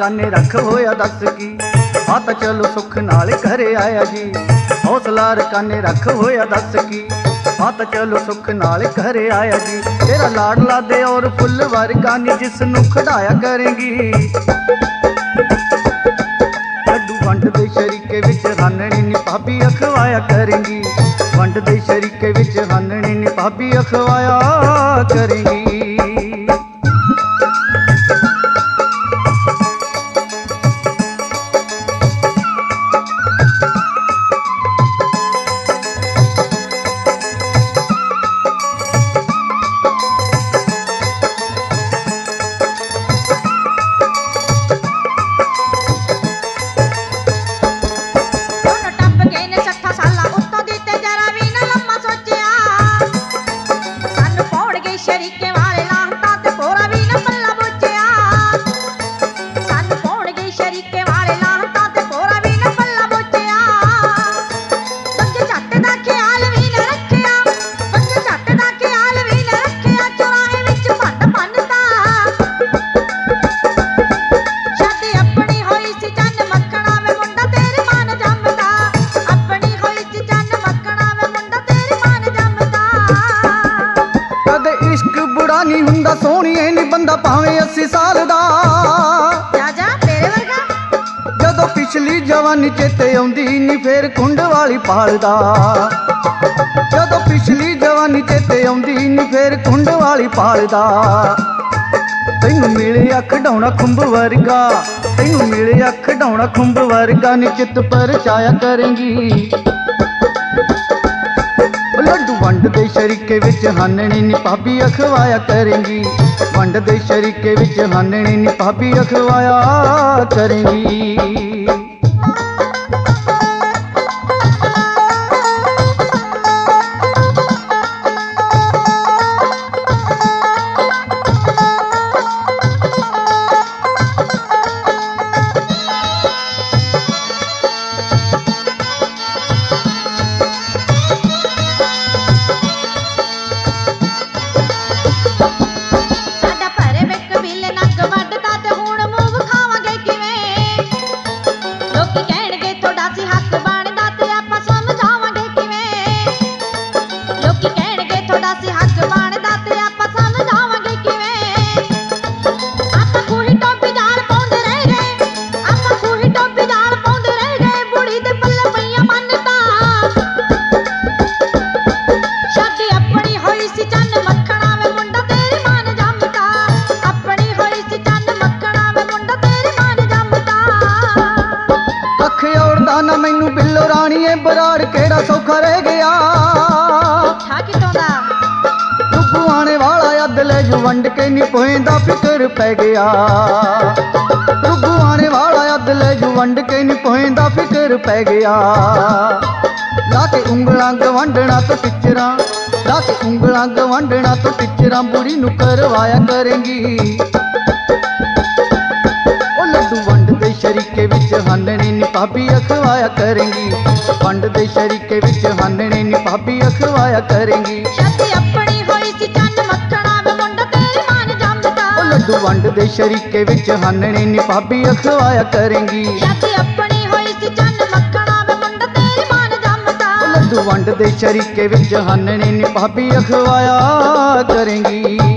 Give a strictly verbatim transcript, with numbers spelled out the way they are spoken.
काने रख होया दस की। आ तां चलो सुख नाल घरे आया जी, हौसला काने रख होया दस की। आ तां चलो सुख नाल घरे आया जी, तेरा लाडला दे और फुल वर्गा नी जिसनू खड़ाया करेंगी। लड्डू वंड दे शरीके विच हानणी नी भाभी अखवाया करेंगी। वंड दे शरीके विच हानणी नी भाभी अखवाया करेंगी। शरीके वाले लाहता ते कोरा भी न पल्ला बोचिया। सन पाउणगे शरीके वाले लाहता ते कोरा भी न पल्ला बोचिया। पंज झट दा ख्याल भी न रखिया, पंज झट दा ख्याल भी न रखिया। चौराहे विच भंड भंनता शादी अपनी होई सी चन्न मक्खणा वे मुंडा तेरी मान जमदा। अपनी होई सी चन्न मक्खणा वे मुंडा तेरी मान जमदा। कदे इश्क बुरा नहीं हुंदा सोहणीए नी बंदा भावें अस्सी साल दा। जा जा तेरे वर्गा जदों पिछली जवानी चेते आउंदी नी फिर कुंड वाली पालदा। जदों पिछली जवानी चेते आउंदी नी फिर कुंड वाली पालदा। तैनू मिलिया खिडौना खुंब वर्गा, तैनू मिलिया खिडौना खुंब वर्गा नी चित परचाया करेंगी। लड्डू वंड दे शरीके विच हानणी नी भाभी अखवाया करेंगी। वंड दे शरीके विच हानणी नी भाभी अखवाया करेंगी। ना मैनू बिल्लो राणीए बराड़ केड़ा सौखा रह गया। डुगू आने वाला अद ले जू वंड के नी पोएंदा फिकर पै गया। डुगू आने वाला अद ले जू वंड के नी पोएंदा फिकर पै गया। लाके उंगलां गवंडना तो टिचरा, लाके उंगलां गवंडना तो टिचरा बुढ़ी नू करवाया करेंगी। लड्डू वंड दे शरीके विच हानणी नी भाभी अखवाया करेंगी। वंड दे शरीके विच हानणी नी भाभी अखवाया करेंगी। शादी अपनी होई सी चन्न मक्खणा वे मुंडा तेरी मान जमदा। लड्डू वंड दे शरीके विच हानणी नी भाभी अखवाया करेंगी। शादी अपनी होई सी चन्न मक्खणा वे मुंडा तेरी मान जमदा। लड्डू वंड दे शरीके विच हानणी नी भाभी अखवाया करेंगी।